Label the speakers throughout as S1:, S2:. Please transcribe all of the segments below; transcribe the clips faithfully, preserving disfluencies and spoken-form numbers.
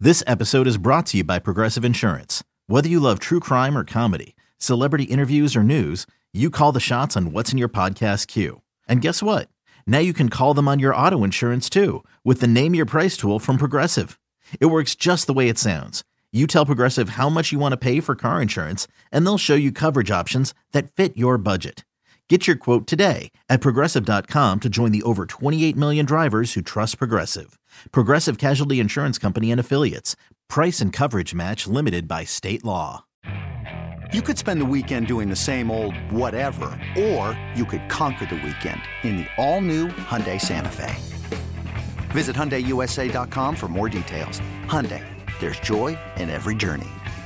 S1: This episode is brought to you by Progressive Insurance. Whether you love true crime or comedy, celebrity interviews or news, you call the shots on what's in your podcast queue. And guess what? Now you can call them on your auto insurance too with the Name Your Price tool from Progressive. It works just the way it sounds. You tell Progressive how much you want to pay for car insurance, and they'll show you coverage options that fit your budget. Get your quote today at Progressive dot com to join the over twenty-eight million drivers who trust Progressive. Progressive Casualty Insurance Company and Affiliates. Price and coverage match limited by state law.
S2: You could spend the weekend doing the same old whatever, or you could conquer the weekend in the all-new Hyundai Santa Fe. Visit Hyundai U S A dot com for more details. Hyundai, there's joy in every journey.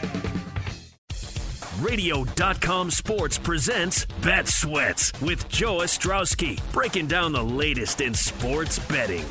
S3: Radio dot com Sports presents Bet Sweats with Joe Ostrowski, breaking down the latest in sports betting.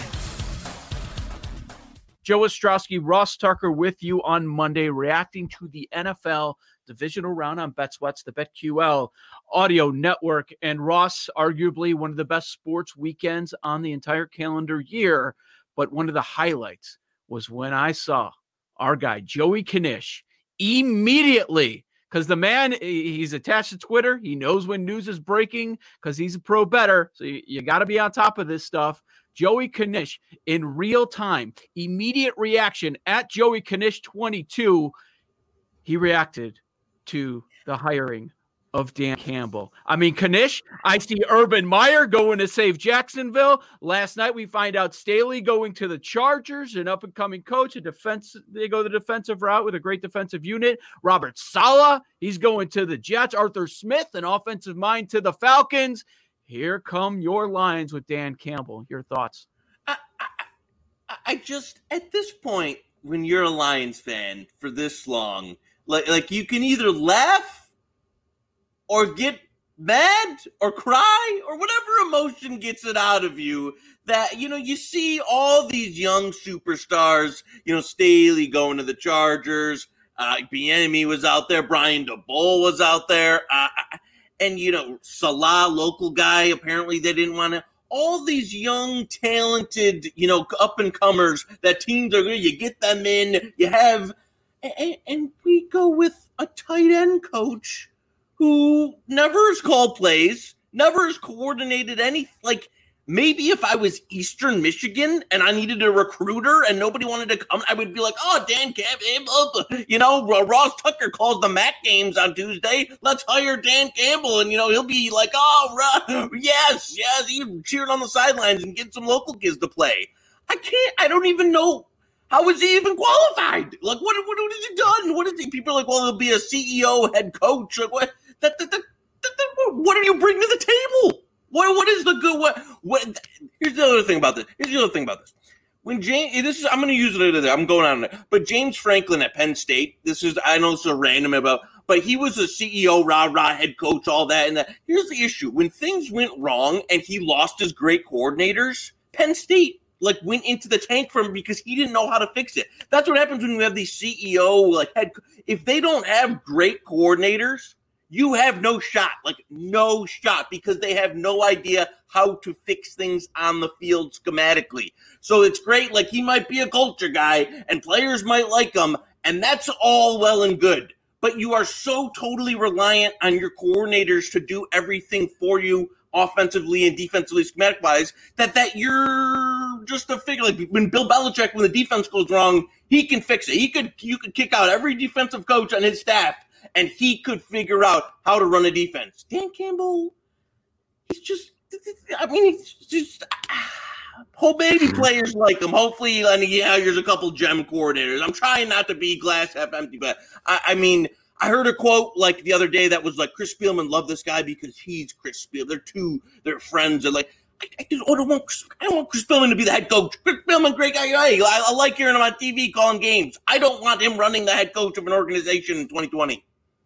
S4: Joe Ostrowski, Ross Tucker with you on Monday, reacting to the N F L divisional round on Bet Sweats, the BetQL audio network. And Ross, arguably one of the best sports weekends on the entire calendar year. But one of the highlights was when I saw our guy, Joey Knish, immediately, because the man, he's attached to Twitter. He knows when news is breaking because he's a pro bettor. So you, you got to be on top of this stuff. Joey Knish in real time, immediate reaction at Joey Knish twenty-two. He reacted to the hiring of Dan Campbell. I mean, Knish, I see Urban Meyer going to save Jacksonville. Last night we find out Staley going to the Chargers, an up-and-coming coach, a defense. They go the defensive route with a great defensive unit. Robert Saleh, he's going to the Jets. Arthur Smith, an offensive mind, to the Falcons. Here come your Lions with Dan Campbell. Your thoughts?
S5: I, I, I just, at this point, when you're a Lions fan for this long, like, like you can either laugh or get mad or cry or whatever emotion gets it out of you, that, you know, you see all these young superstars, you know, Staley going to the Chargers, uh, Bieniemy was out there, Brian DeBoer was out there, uh, and, you know, Salah, local guy, apparently they didn't want to. All these young, talented, you know, up-and-comers that teams are going to, you get them in, you have, and, and we go with a tight end coach who never has called plays, never has coordinated any, like, maybe if I was Eastern Michigan and I needed a recruiter and nobody wanted to come, I would be like, oh, Dan Campbell, you know, Ross Tucker calls the M A C games on Tuesday. Let's hire Dan Campbell. And, you know, he'll be like, oh, yes, yes, he cheered on the sidelines and get some local kids to play. I can't, I don't even know. How is he even qualified? Like, what, what, what has he done? What is he? People are like, well, he'll be a C E O, head coach. Like, what? That, that, that, that, that, what do you bring to the table? What what is the good? What what? Here's the other thing about this. Here's the other thing about this. When James, this is I'm going to use it. I'm going on it. But James Franklin at Penn State. This is I know it's so random about, but he was a C E O, rah rah, head coach, all that and that. Here's the issue: when things went wrong and he lost his great coordinators, Penn State like went into the tank for him because he didn't know how to fix it. That's what happens when you have these C E O like head. If they don't have great coordinators, you have no shot, like no shot, because they have no idea how to fix things on the field schematically. So it's great. Like he might be a culture guy and players might like him, and that's all well and good. But you are so totally reliant on your coordinators to do everything for you offensively and defensively schematic wise that, that you're just a figure. Like when Bill Belichick, when the defense goes wrong, he can fix it. He could, you could kick out every defensive coach on his staff and he could figure out how to run a defense. Dan Campbell, he's just, I mean, he's just, whole baby players like him. Hopefully, and yeah, here's a couple gem coordinators. I'm trying not to be glass half empty, but I, I mean, I heard a quote like the other day that was like, Chris Spielman loved this guy because he's Chris Spielman. They're two, they're friends. They're like, I, I, just, I, don't want, I don't want Chris Spielman to be the head coach. Chris Spielman, great guy. I, I like hearing him on T V calling games. I don't want him running the head coach of an organization in twenty twenty.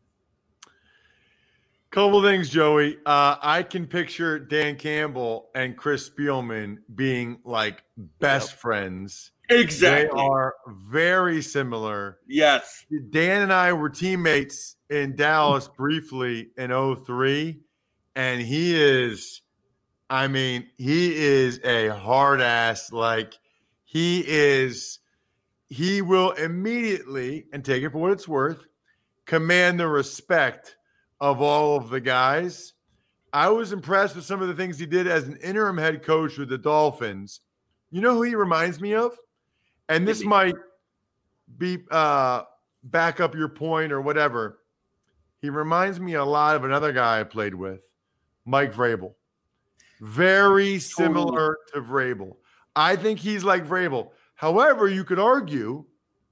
S6: Couple things, Joey. Uh, I can picture Dan Campbell and Chris Spielman being like best yep. friends.
S5: Exactly.
S6: They are very similar.
S5: Yes.
S6: Dan and I were teammates in Dallas briefly in oh three, and he is, I mean, he is a hard ass. Like, he is he will immediately, and take it for what it's worth, command the respect of all of the guys. I was impressed with some of the things he did as an interim head coach with the Dolphins. You know who he reminds me of? And this
S5: Maybe.
S6: might be uh, back up your point or whatever. He reminds me a lot of another guy I played with, Mike Vrabel. Very similar to Vrabel. I think he's like Vrabel. However, you could argue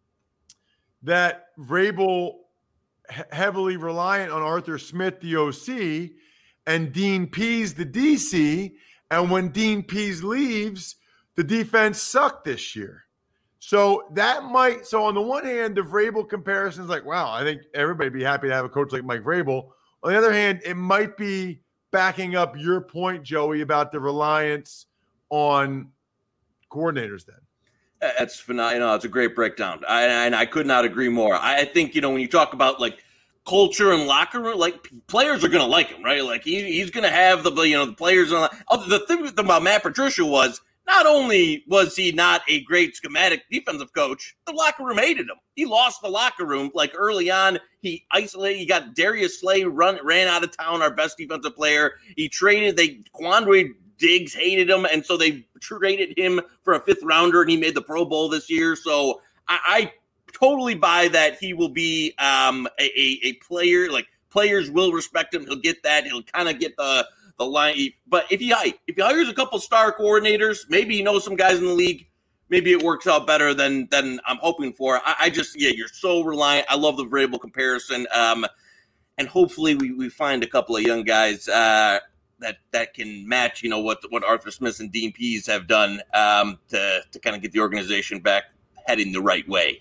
S6: that Vrabel he- heavily reliant on Arthur Smith, the O C, and Dean Pease, the D C, and when Dean Pease leaves, the defense sucked this year. So that might, so on the one hand, the Vrabel comparison is like, wow, I think everybody would be happy to have a coach like Mike Vrabel. On the other hand, it might be backing up your point, Joey, about the reliance on coordinators then.
S5: That's phenomenal. It's a great breakdown. I, and I could not agree more. I think, you know, when you talk about like culture and locker room, like players are going to like him, right? Like he, he's going to have the, you know, the players. On, oh, the thing about Matt Patricia was not only was he not a great schematic defensive coach, the locker room hated him. He lost the locker room like early on. He isolated. He got Darius Slay run ran out of town, our best defensive player. He traded. They Quandre Diggs hated him, and so they traded him for a fifth rounder, and he made the Pro Bowl this year. So I, I totally buy that he will be um, a, a, a player. Like players will respect him. He'll get that. He'll kind of get the the line. But if he if he hires a couple star coordinators, maybe he knows some guys in the league. Maybe it works out better than than I'm hoping for. I, I just yeah, you're so reliant. I love the Vrabel comparison, um, and hopefully we, we find a couple of young guys uh, that that can match, you know, what what Arthur Smith and Dean Pease have done um, to to kind of get the organization back heading the right way.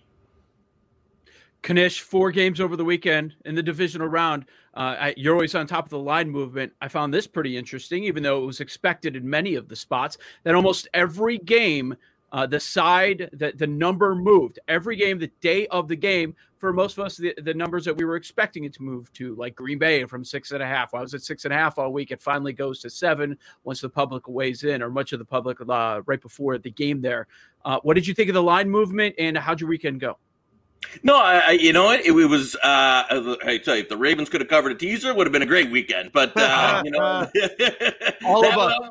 S4: Kanish, four games over the weekend in the divisional round. Uh, I, you're always on top of the line movement. I found this pretty interesting, even though it was expected in many of the spots, that almost every game, uh, the side, the, the number moved. Every game, the day of the game, for most of us, the, the numbers that we were expecting it to move to, like Green Bay from six and a half. Well, I was at six and a half all week. It finally goes to seven once the public weighs in, or much of the public uh, right before the game there. Uh, what did you think of the line movement, and how'd your weekend go?
S5: No, I, I you know what? It, it was, uh, I tell you, if the Ravens could have covered a teaser, it would have been a great weekend. But, uh, you know,
S4: all of us.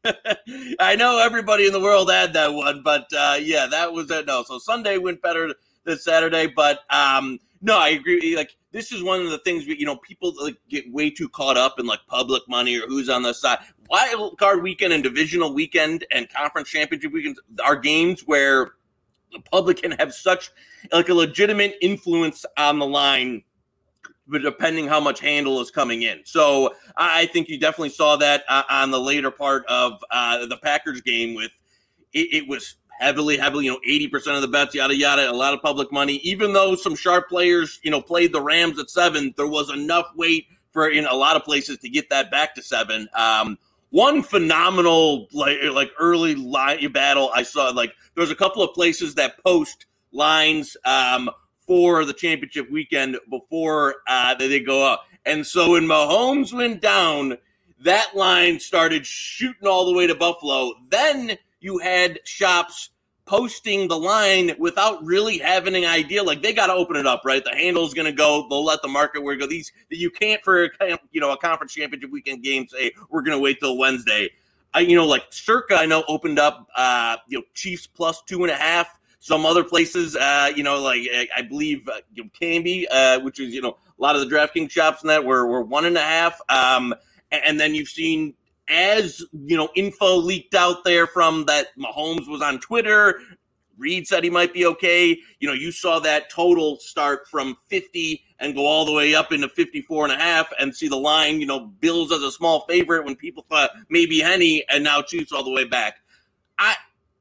S5: I know everybody in the world had that one, but, uh, yeah, that was it. No, so Sunday went better than Saturday. But, um, no, I agree. Like, this is one of the things, you know, people like, get way too caught up in, like, public money or who's on the side. Wild card weekend and divisional weekend and conference championship weekend are games where the public can have such like a legitimate influence on the line, but depending how much handle is coming in. So I think you definitely saw that uh, on the later part of uh, the Packers game with it, it was heavily, heavily, you know, eighty percent of the bets, yada, yada, a lot of public money. Even though some sharp players, you know, played the Rams at seven, there was enough weight for in a lot of places to get that back to seven. Um, One phenomenal, like, like early line battle I saw, like there's a couple of places that post lines um, for the championship weekend before uh, they go up. And so when Mahomes went down, that line started shooting all the way to Buffalo. Then you had shops posting the line without really having an idea. Like they got to open it up, right? The handle's going to go. They'll let the market where it go. These you can't for you know a conference championship weekend game say we're going to wait till Wednesday. I you know like Circa I know opened up uh, you know Chiefs plus two and a half. Some other places uh, you know like I believe uh, you know, Canby, uh, which is you know a lot of the DraftKings shops and that were were one and a half. Um, and then you've seen. As, you know, info leaked out there from that Mahomes was on Twitter, Reed said he might be okay. You know, you saw that total start from fifty and go all the way up into fifty-four and a half and see the line, you know, Bills as a small favorite when people thought maybe Henny and now Chiefs all the way back. I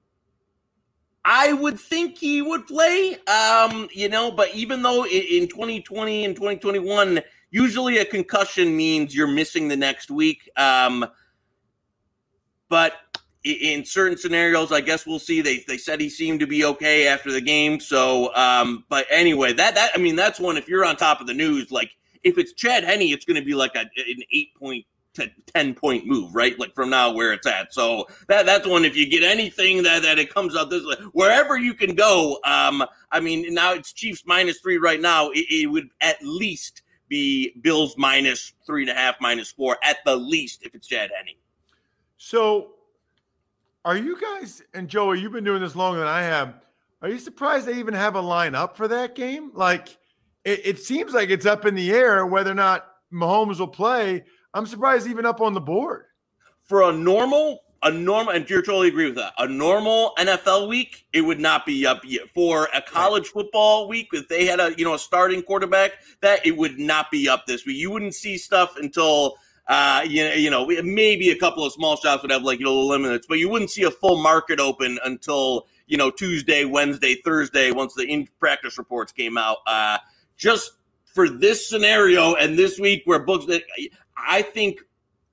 S5: I would think he would play, um, you know, but even though in twenty twenty and twenty twenty-one, usually a concussion means you're missing the next week. Um But in certain scenarios, I guess we'll see. They they said he seemed to be okay after the game. So, um, but anyway, that that I mean, that's one. If you're on top of the news, like if it's Chad Henne, it's going to be like a, an eight point ten point move, right? Like from now where it's at. So that that's one. If you get anything that, that it comes out this way, wherever you can go. Um, I mean, now it's Chiefs minus three right now. It, it would at least be Bills minus three and a half, minus four at the least if it's Chad Henne.
S6: So are you guys, and Joey, you've been doing this longer than I have. Are you surprised they even have a line up for that game? Like it, it seems like it's up in the air whether or not Mahomes will play. I'm surprised even up on the board.
S5: For a normal, a normal, and you're totally agree with that. A normal N F L week, it would not be up yet. For a college football week, if they had a you know a starting quarterback, that it would not be up this week. You wouldn't see stuff until uh, you know you know maybe a couple of small shops would have like you know limits, but you wouldn't see a full market open until you know Tuesday, Wednesday, Thursday once the in practice reports came out. Uh, just for this scenario and this week where books that. I think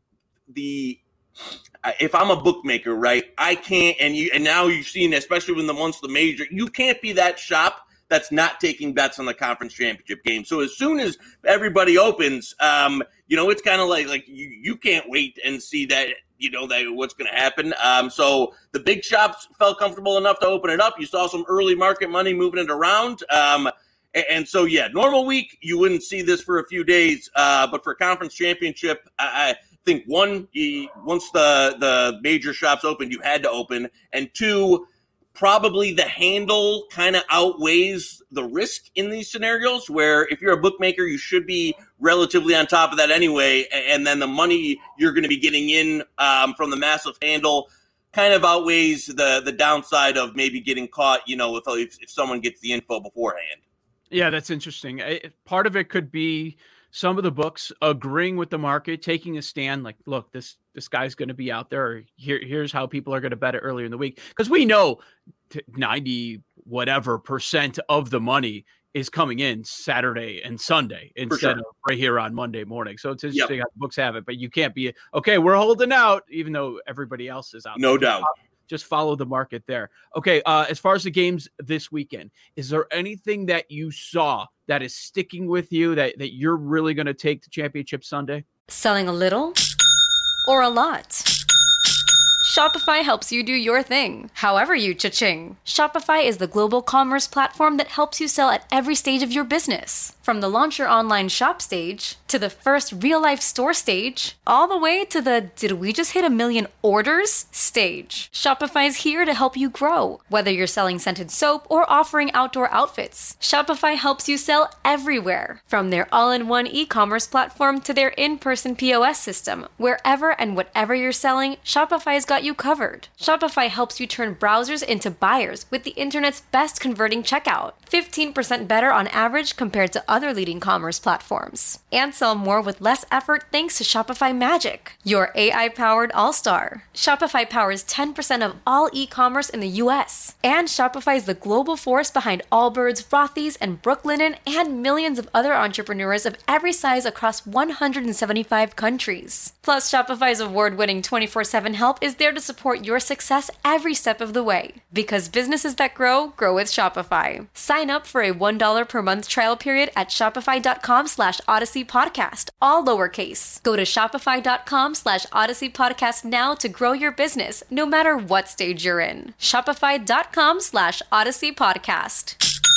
S5: the if I'm a bookmaker, right, I can't, and you and now you've seen, especially when the once the major, you can't be that shop that's not taking bets on the conference championship game. So as soon as everybody opens, um, you know, it's kind of like like you you can't wait and see that you know that what's going to happen. Um, so the big shops felt comfortable enough to open it up. You saw some early market money moving it around. Um, And so, yeah, normal week, you wouldn't see this for a few days. Uh, but for conference championship, I, I think, one, you, once the, the major shops opened, you had to open. And two, probably the handle kind of outweighs the risk in these scenarios where if you're a bookmaker, you should be relatively on top of that anyway. And then the money you're going to be getting in um, from the massive handle kind of outweighs the, the downside of maybe getting caught, you know, if, if, if someone gets the info beforehand.
S4: Yeah, that's interesting. I, part of it could be some of the books agreeing with the market, taking a stand like, look, this this guy's going to be out there. Or Here, here's how people are going to bet it earlier in the week. Because we know ninety whatever percent of the money is coming in Saturday and Sunday instead
S5: sure.
S4: of right here on Monday morning. So it's interesting
S5: yep.
S4: how the books have it. But you can't be, okay, we're holding out, even though everybody else is out.
S5: No
S4: there.
S5: doubt.
S4: Just follow the market there. Okay, uh, as far as the games this weekend, is there anything that you saw that is sticking with you that, that you're really going to take to Championship Sunday?
S7: Selling a little or a lot? Shopify helps you do your thing, however you cha-ching. Shopify is the global commerce platform that helps you sell at every stage of your business. From the launch your online shop stage, to the first real-life store stage, all the way to the did we just hit a million orders stage. Shopify's here to help you grow. Whether you're selling scented soap or offering outdoor outfits, Shopify helps you sell everywhere. From their all-in-one e-commerce platform to their in-person P O S system, wherever and whatever you're selling, Shopify's got you covered. Shopify helps you turn browsers into buyers with the internet's best converting checkout. fifteen percent better on average compared to other leading commerce platforms. And sell more with less effort thanks to Shopify Magic, your A I-powered all-star. Shopify powers ten percent of all e-commerce in the U S. And Shopify is the global force behind Allbirds, Rothy's, and Brooklinen, and millions of other entrepreneurs of every size across one hundred seventy-five countries. Plus, Shopify's award-winning twenty-four seven help is there to support your success every step of the way. Because businesses that grow, grow with Shopify. Sign up for a one dollar per month trial period at shopify.com slash Odyssey Podcast, all lowercase. Go to shopify.com slash Odyssey Podcast now to grow your business, no matter what stage you're in. Shopify.com slash Odyssey Podcast.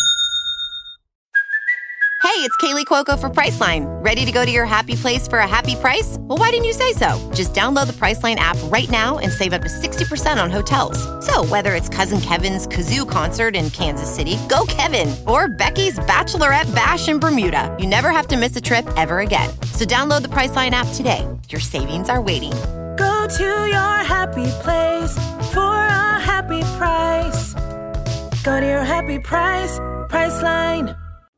S8: Hey, it's Kaylee Cuoco for Priceline. Ready to go to your happy place for a happy price? Well, why didn't you say so? Just download the Priceline app right now and save up to sixty percent on hotels. So whether it's Cousin Kevin's Kazoo Concert in Kansas City, go Kevin, or Becky's Bachelorette Bash in Bermuda, you never have to miss a trip ever again. So download the Priceline app today. Your savings are waiting.
S9: Go to your happy place for a happy price. Go to your happy price, Priceline.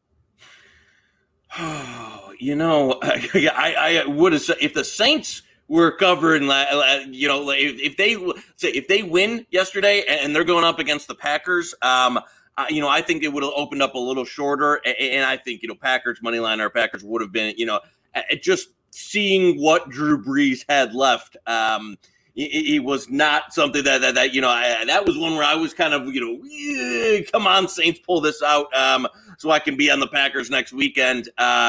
S5: You know, I, I would have said if the Saints were covering, you know, if, if they say if they win yesterday and they're going up against the Packers, um, you know, I think it would have opened up a little shorter, and I think you know Packers money line or Packers would have been, you know, just seeing what Drew Brees had left. Um, it, it was not something that that, that you know I, that was one where I was kind of you know, yeah, come on Saints, pull this out. Um, So I can be on the Packers next weekend. Uh,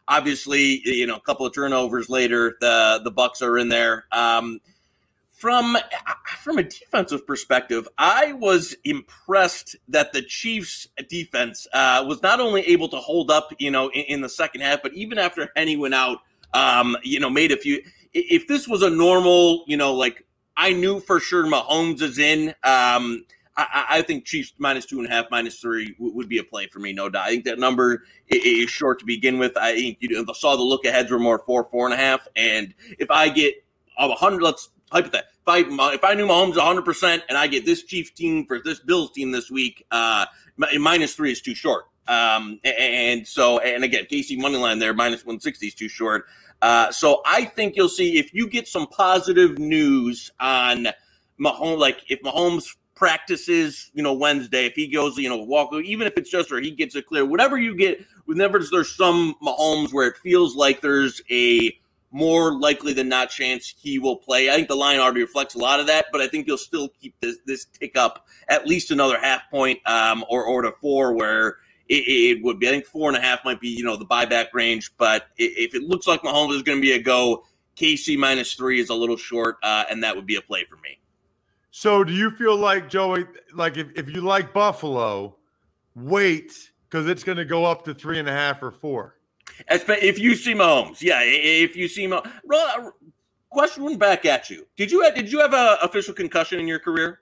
S5: obviously, you know, a couple of turnovers later, the the Bucs are in there. Um, from from a defensive perspective, I was impressed that the Chiefs' defense uh, was not only able to hold up, you know, in, in the second half, but even after Henne went out, um, you know, made a few. If this was a normal, you know, like I knew for sure Mahomes is in. Um, I, I think Chiefs minus two and a half, minus three w- would be a play for me, no doubt. I think that number is short to begin with. I think you saw the look aheads were more four, four and a half. And if I get a hundred, let's hypothetical. If I if I knew Mahomes a hundred percent, and I get this Chiefs team for this Bills team this week, uh, minus three is too short. Um, and so, and again, K C money line there, minus one sixty is too short. Uh, so I think you'll see if you get some positive news on Mahomes, like if Mahomes practices, you know, Wednesday, if he goes, you know, walk, even if it's just or he gets it clear, whatever you get, whenever there's some Mahomes where it feels like there's a more likely than not chance he will play. I think the line already reflects a lot of that, but I think you'll still keep this this tick up at least another half point um, or, or to four where it, it would be. I think four and a half might be, you know, the buyback range, but if it looks like Mahomes is going to be a go, K C minus three is a little short, uh, and that would be a play for me.
S6: So do you feel like, Joey, like if, if you like Buffalo, wait, because it's going to go up to three and a half or four?
S5: If you see Mahomes, yeah, if you see Mahomes. Question back at you. Did you have, did you have an official concussion in your career?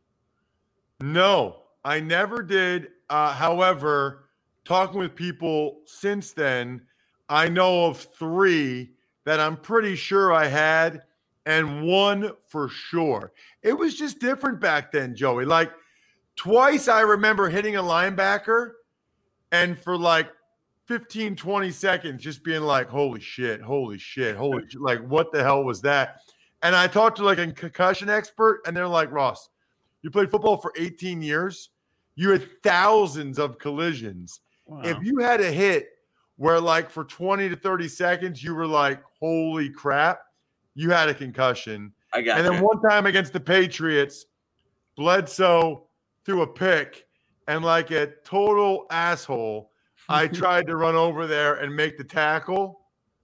S6: No, I never did. Uh, however, talking with people since then, I know of three that I'm pretty sure I had, and one for sure. It was just different back then, Joey. Like twice I remember hitting a linebacker and for like fifteen, twenty seconds just being like, holy shit, holy shit, holy shit. Like what the hell was that? And I talked to like a concussion expert and they're like, Ross, you played football for eighteen years. You had thousands of collisions. Wow. If you had a hit where like for twenty to thirty seconds, you were like, holy crap, you had a concussion.
S5: I got
S6: and
S5: you.
S6: then one time against the Patriots, Bledsoe threw a pick, and like a total asshole, I tried to run over there and make the tackle,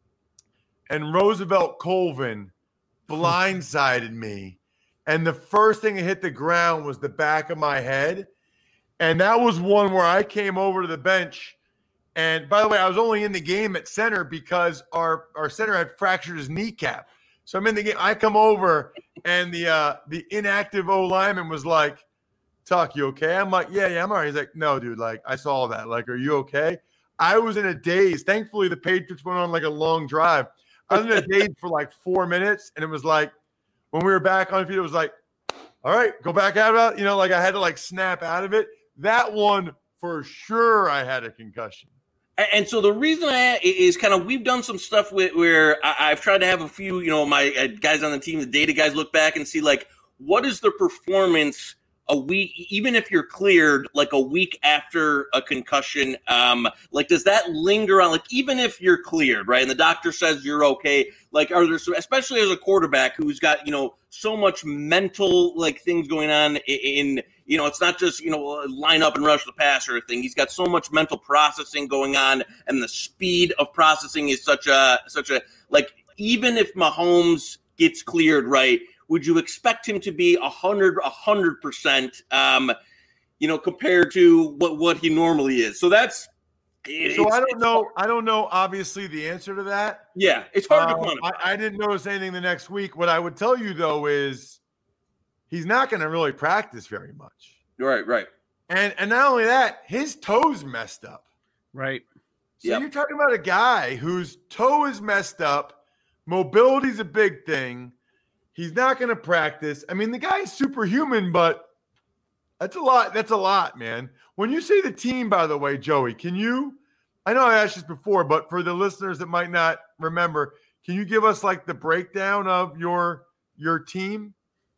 S6: and Roosevelt Colvin blindsided me, and the first thing that hit the ground was the back of my head, and that was one where I came over to the bench, and by the way, I was only in the game at center because our, our center had fractured his kneecap. So I'm in the game. I come over, and the uh, the inactive O lineman was like, "Tuck, you okay?" I'm like, "Yeah, yeah, I'm all right." He's like, "No, dude. Like, I saw that. Like, are you okay?" I was in a daze. Thankfully, the Patriots went on like a long drive. I was in a daze for like four minutes, and it was like when we were back on feet, it was like, "All right, go back out of it." You know, like I had to like snap out of it. That one for sure, I had a concussion.
S5: And so the reason I is kind of we've done some stuff with where I've tried to have a few, you know, my guys on the team, the data guys look back and see like what is the performance a week, even if you're cleared, like a week after a concussion, um, like does that linger on? Like even if you're cleared, right, and the doctor says you're okay, like are there, some, especially as a quarterback who's got you know so much mental like things going on in, in you know it's not just you know line up and rush the passer thing. He's got so much mental processing going on, and the speed of processing is such a such a like even if Mahomes gets cleared, right. Would you expect him to be a hundred, a hundred percent, um, you know, compared to what, what he normally is? So that's. It,
S6: so I don't know. Hard. I don't know. Obviously, the answer to that.
S5: Yeah, it's hard
S6: uh,
S5: to quantify.
S6: I, I didn't notice anything the next week. What I would tell you though is, he's not going to really practice very much.
S5: Right, right.
S6: And and not only that, his toe's messed up.
S4: Right.
S6: So
S5: yep.
S6: You're talking about a guy whose toe is messed up. Mobility's a big thing. He's not going to practice. I mean, the guy's superhuman, but that's a lot. That's a lot, man. When you say the team, by the way, Joey, can you – I know I asked this before, but for the listeners that might not remember, can you give us, like, the breakdown of your your team?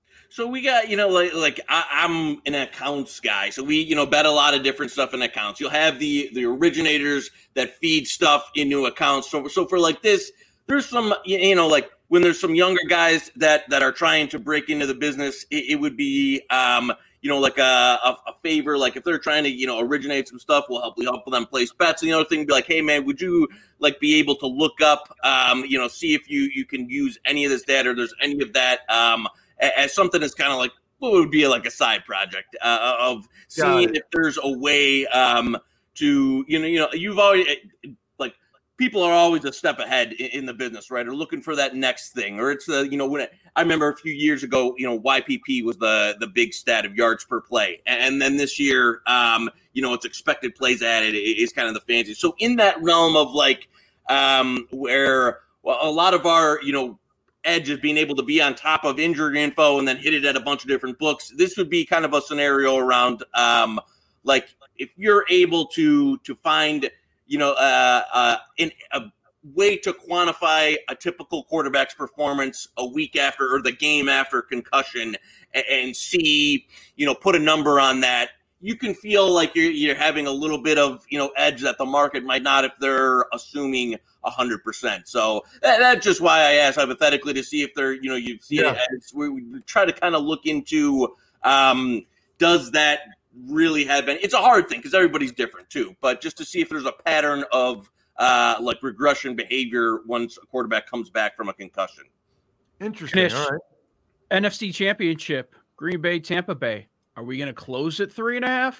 S5: So we got, you know, like, like I, I'm an accounts guy. So we, you know, bet a lot of different stuff in accounts. You'll have the the originators that feed stuff into accounts. So, so for, like, this, there's some, you know, like – when there's some younger guys that, that are trying to break into the business, it, it would be, um, you know, like a, a, a favor, like if they're trying to, you know, originate some stuff, we'll help, we'll help them place bets. And the other thing would be like, hey man, would you like be able to look up, um, you know, see if you, you can use any of this data or there's any of that um, as something that's kind of like, what would be like a side project uh, of seeing if there's a way um, to, you know, you know, you've already, like, people are always a step ahead in, in the business, right? Or looking for that next thing, or it's the, you know, when it, I remember a few years ago, you know, Y P P was the the big stat of yards per play, and then this year, um, you know, it's expected plays added is kind of the fancy. So in that realm of like, um, where well, a lot of our, you know, edge is being able to be on top of injury info and then hit it at a bunch of different books. This would be kind of a scenario around, um, like if you're able to to find, you know, uh, uh, in a way to quantify a typical quarterback's performance a week after or the game after concussion and, and see, you know, put a number on that. You can feel like you're you're having a little bit of, you know, edge that the market might not if they're assuming a hundred percent. So that, that's just why I asked hypothetically to see if they're, you know, you see yeah. it as we, we try to kind of look into, um, does that really have any, it's a hard thing because everybody's different too, but just to see if there's a pattern of uh, like regression behavior once a quarterback comes back from a concussion.
S6: Interesting.
S4: Finish.
S6: All right.
S4: N F C Championship, Green Bay, Tampa Bay. Are we going to close at three and a half?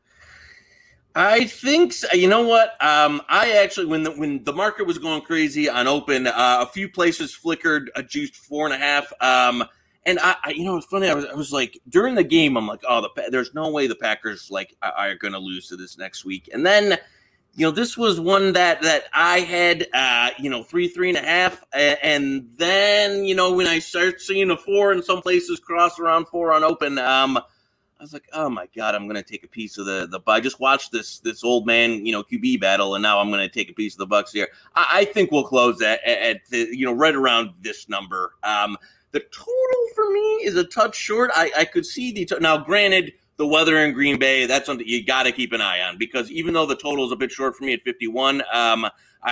S5: I think so. You know what? Um, I actually, when the when the market was going crazy on open, uh, a few places flickered, uh, juiced four and a half. Um, and I, I, you know, it's funny. I was, I was like, during the game, I'm like, oh, the there's no way the Packers like are, are going to lose to this next week. And then, you know, this was one that that I had, uh, you know, three, three and a half, and then, you know, when I start seeing a four in some places cross around four on open, um. I was like, oh my God, I'm going to take a piece of the, the, I just watched this, this old man, you know, Q B battle, and now I'm going to take a piece of the Bucs here. I, I think we'll close at, at, at the, you know, right around this number. Um, the total for me is a touch short. I, I could see the, to- now granted, the weather in Green Bay, that's something you got to keep an eye on, because even though the total is a bit short for me at fifty-one, um,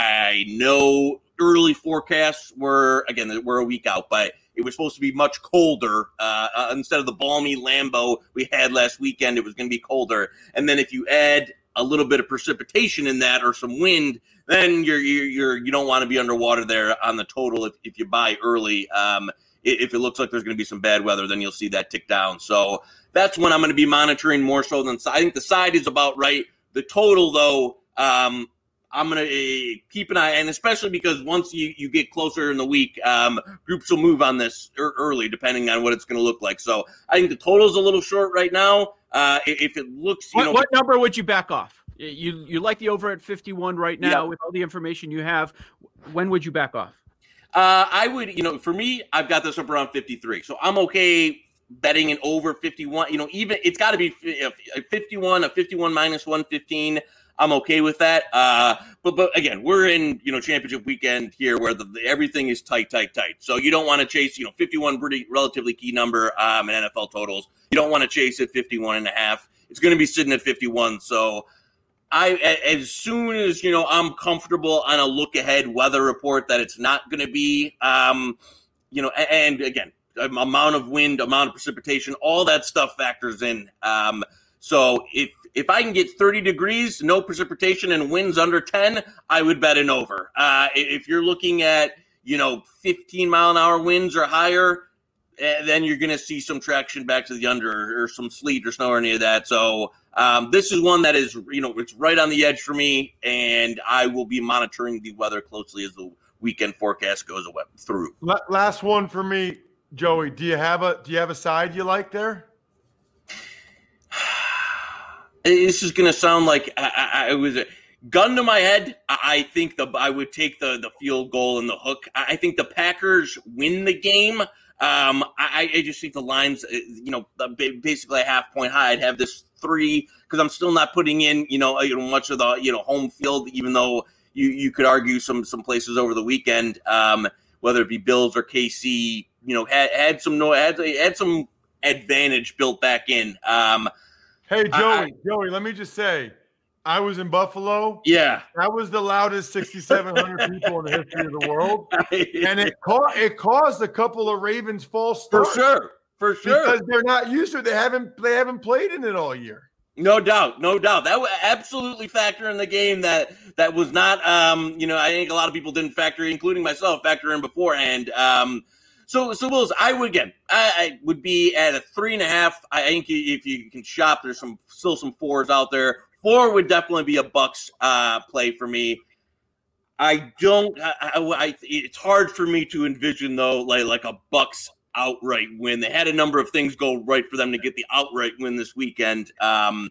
S5: I know early forecasts were, again, we're a week out, but it was supposed to be much colder. Uh, uh, instead of the balmy Lambeau we had last weekend, it was going to be colder. And then if you add a little bit of precipitation in that or some wind, then you're you're, you're you don't want to be underwater there on the total. If, if you buy early, um, if it looks like there's going to be some bad weather, then you'll see that tick down. So that's when I'm going to be monitoring more so than I think the side is about right. The total though, um, I'm going to keep an eye, and especially because once you, you get closer in the week, um, groups will move on this early depending on what it's going to look like. So I think the total is a little short right now. Uh, if it looks, you
S4: what,
S5: know,
S4: what number would you back off? You you like the over at fifty-one right now
S5: yeah.
S4: with all the information you have. When would you back off?
S5: Uh, I would, you know, for me, I've got this up around fifty-three, so I'm okay betting an over fifty-one. You know, even it's got to be a fifty-one, a fifty-one minus one fifteen. I'm okay with that. Uh, but but again, we're in, you know, championship weekend here where the, the everything is tight, tight, tight. So you don't want to chase, you know, fifty-one, pretty relatively key number um, in N F L totals. You don't want to chase at fifty-one and a half. It's going to be sitting at fifty-one. So I, as soon as, you know, I'm comfortable on a look ahead weather report that it's not going to be, um, you know, and again, amount of wind, amount of precipitation, all that stuff factors in. Um, so if, If I can get thirty degrees, no precipitation, and winds under ten, I would bet an over. Uh, if you're looking at, you know, fifteen mile an hour winds or higher, uh, then you're going to see some traction back to the under or some sleet or snow or any of that. So um, this is one that is, you know, it's right on the edge for me, and I will be monitoring the weather closely as the weekend forecast goes through.
S6: Last one for me, Joey. Do you have a do you have a side you like there?
S5: This is going to sound like I, I, I was a gun to my head. I think the I would take the, the field goal and the hook. I think the Packers win the game. Um, I, I just think the line's, you know, basically a half point high. I'd have this three because I'm still not putting in, you know, you know, much of the, you know, home field, even though you, you could argue some some places over the weekend, um, whether it be Bills or K C, you know, had, had some no had, had some advantage built back in. Um,
S6: Hey, Joey,
S5: I,
S6: Joey, let me just say, I was in Buffalo.
S5: Yeah.
S6: That was the loudest sixty-seven hundred people in the history of the world. And it, ca- it caused a couple of Ravens false starts.
S5: For sure. For sure.
S6: Because they're not used to it. They haven't they haven't played in it all year.
S5: No doubt, no doubt. That would absolutely factor in the game that that was not, um, you know, I think a lot of people didn't factor, including myself, factor in beforehand. Um, so, so Wills, I would, again, I, I would be at a three and a half. I think if you can shop, there's some still some fours out there. Four would definitely be a Bucks uh, play for me. I don't, I, I, I, it's hard for me to envision, though, like, like a Bucks outright win. They had a number of things go right for them to get the outright win this weekend. Um,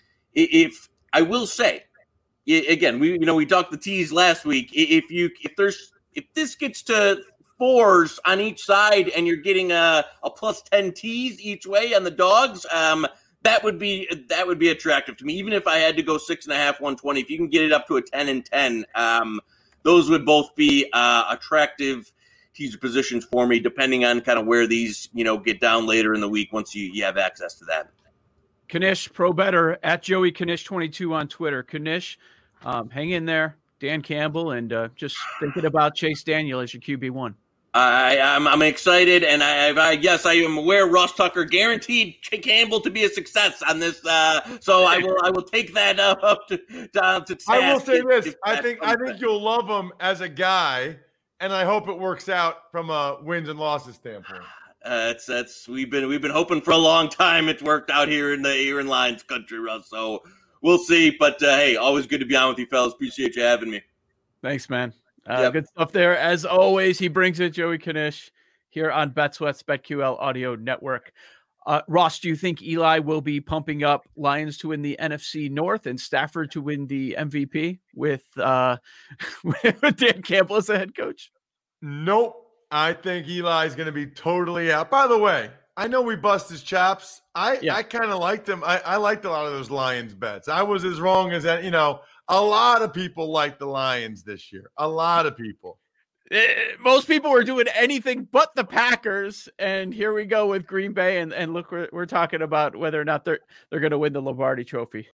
S5: if I will say, again, we you know we talked the tees last week. If you if there's if this gets to fours on each side and you're getting a, a plus ten tees each way on the dogs, um, that would be that would be attractive to me. Even if I had to go six and a half, one twenty, if you can get it up to a ten and ten, um, those would both be uh, attractive teaser positions for me, depending on kind of where these, you know, get down later in the week once you, you have access to that.
S4: Kanish, Pro Better, at Joey Kanish twenty-two on Twitter. Kanish, um, hang in there. Dan Campbell, and uh, just thinking about Chase Daniel as your Q B one.
S5: I, I'm, I'm excited, and I, I yes, I am aware Ross Tucker guaranteed Campbell to be a success on this. Uh, so I will I will take that uh, up to down to.
S6: I will say this:
S5: if
S6: I think I think you'll love him as a guy. And I hope it works out from a wins and losses standpoint.
S5: Uh, it's that's we've been we've been hoping for a long time. It's worked out here in the here in Lions country, Russ. So we'll see. But uh, hey, always good to be on with you, fellas. Appreciate you having me.
S4: Thanks, man. Uh,
S5: Yep.
S4: Good stuff there. As always, he brings it, Joey Kanish, here on BetSweats BetQL Audio Network. Uh, Ross, do you think Eli will be pumping up Lions to win the N F C North and Stafford to win the M V P with uh, with Dan Campbell as the head coach?
S6: Nope. I think Eli's going to be totally out. By the way, I know we bust his chops. I,
S4: Yeah.
S6: I kind of liked him. I, I liked a lot of those Lions bets. I was as wrong as that. You know, a lot of people like the Lions this year. A lot of people.
S4: Eh, most people were doing anything but the Packers, and here we go with Green Bay, and, and look, we're, we're talking about whether or not they're they're going to win the Lombardi Trophy.